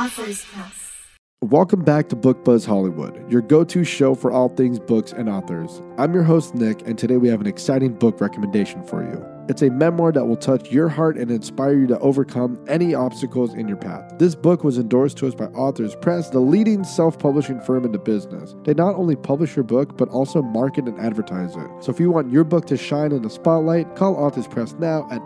Authors Press. Welcome back to Book Buzz Hollywood, your go-to show for all things books and authors. I'm your host, Nick, and today we have an exciting book recommendation for you. It's a memoir that will touch your heart and inspire you to overcome any obstacles in your path. This book was endorsed to us by Authors Press, the leading self-publishing firm in the business. They not only publish your book, but also market and advertise it. So if you want your book to shine in the spotlight, call Authors Press now at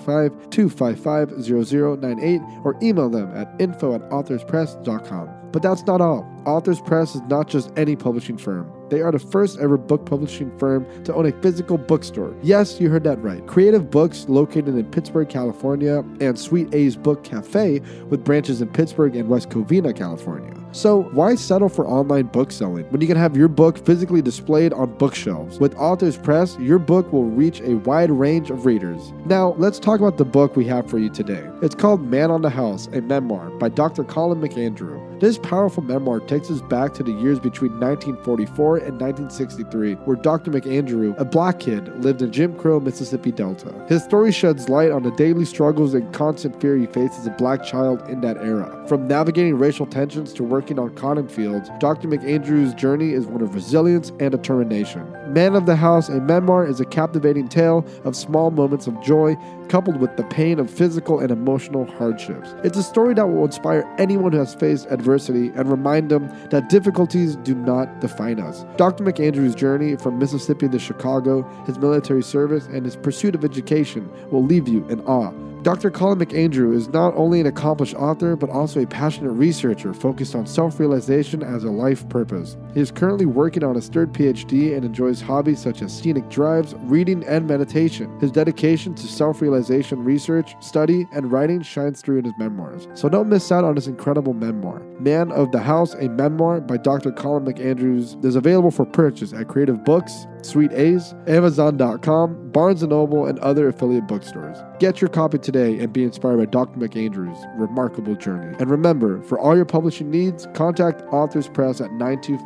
925-255-0098 or email them at info@authorspress.com. But that's not all. Authors Press is not just any publishing firm. They are the first ever book publishing firm to own a physical bookstore. Yes, you heard that right. Creative Books, located in Pittsburgh, California, and Sweet A's Book Cafe, with branches in Pittsburgh and West Covina, California. So why settle for online book selling when you can have your book physically displayed on bookshelves? With Authors Press, your book will reach a wide range of readers. Now, let's talk about the book we have for you today. It's called Man on the House, a memoir by Dr. Colin McAndrew. This powerful memoir takes us back to the years between 1944 and 1963, where Dr. McAndrew, a black kid, lived in Jim Crow, Mississippi Delta. His story sheds light on the daily struggles and constant fear he faced as a black child in that era. From navigating racial tensions to working on cotton fields, Dr. McAndrew's journey is one of resilience and determination. Man of the House, a memoir, is a captivating tale of small moments of joy coupled with the pain of physical and emotional hardships. It's a story that will inspire anyone who has faced adversity and remind them that difficulties do not define us. Dr. McAndrew's journey from Mississippi to Chicago, his military service, and his pursuit of education will leave you in awe. Dr. Colin McAndrew is not only an accomplished author, but also a passionate researcher focused on self-realization as a life purpose. He is currently working on his third PhD and enjoys hobbies such as scenic drives, reading, and meditation. His dedication to self-realization research, study, and writing shines through in his memoirs. So don't miss out on this incredible memoir. Man of the House, a memoir by Dr. Colin McAndrews, is available for purchase at Creative Books, Sweet A's, Amazon.com, Barnes & Noble, and other affiliate bookstores. Get your copy today and be inspired by Dr. McAndrew's remarkable journey. And remember, for all your publishing needs, contact Authors Press at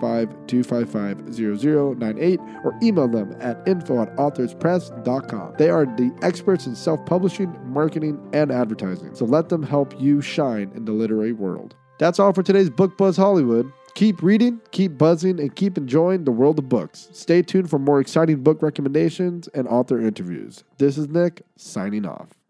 925-255-0098 or email them at info@authorspress.com. They are the experts in self-publishing, marketing, and advertising, so let them help you shine in the literary world. That's all for today's Book Buzz Hollywood. Keep reading, keep buzzing, and keep enjoying the world of books. Stay tuned for more exciting book recommendations and author interviews. This is Nick, signing off.